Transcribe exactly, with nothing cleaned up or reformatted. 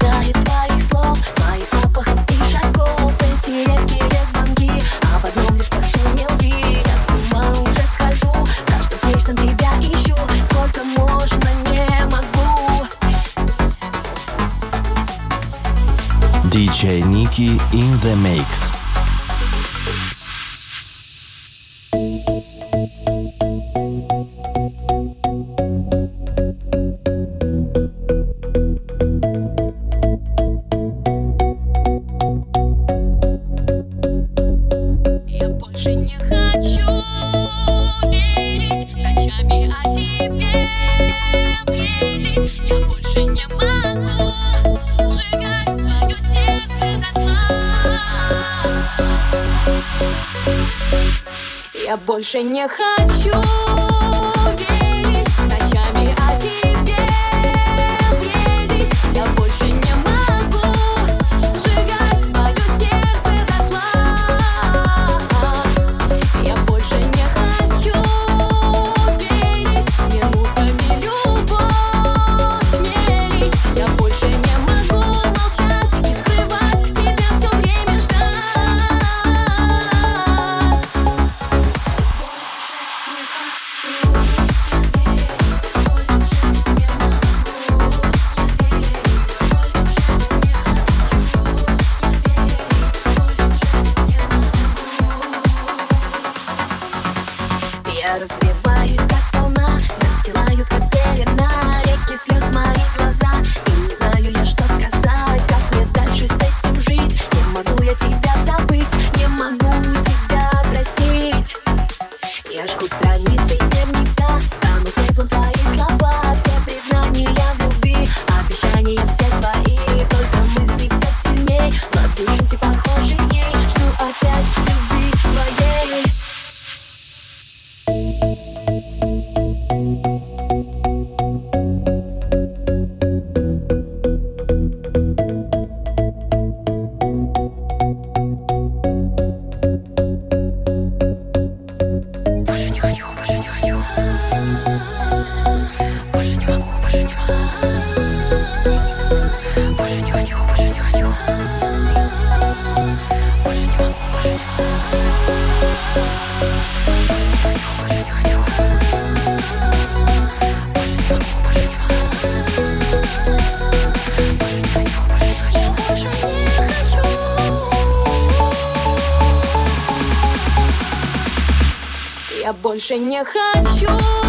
хватает твоих слов, твоих запахов и шагов. Эти редкие звонки, об одном лишь прошу не лги. Я с ума уже схожу, в каждом встречном тебя ищу. Сколько можно, не могу. ди джей Nicky in the mix. Я больше не хочу верить ночами о тебе бредить. Я больше не могу сжигать свое сердце дотла. Я больше не хочу верить ночами о тебе бредить. Я больше не могу сжигать свое сердце дотла. Я больше не хочу верить минутами любовь мерить. Я больше не могу молчать и скрывать тебя все время ждать. Я разбиваюсь, как волна, застилаю, как пелена, реки слез мои глаза. И не знаю я, что сказать, как мне дальше с этим жить. Не могу я тебя забыть, не могу тебя простить. Я жгу страницы дневника, стану пеплом твои слова. Все признания в любви, обещания все твои. Только мысли все сильней, в лабиринте похожий дней. Жду опять любви твоей. Больше не хочу, больше не хочу. Больше не могу, больше не могу. Больше не хочу, больше не хочу. Больше не могу, больше не могу. Больше не хочу, больше не хочу. Больше не могу, больше не могу. Больше не хочу, больше не хочу. Я больше не хочу. Я больше не хочу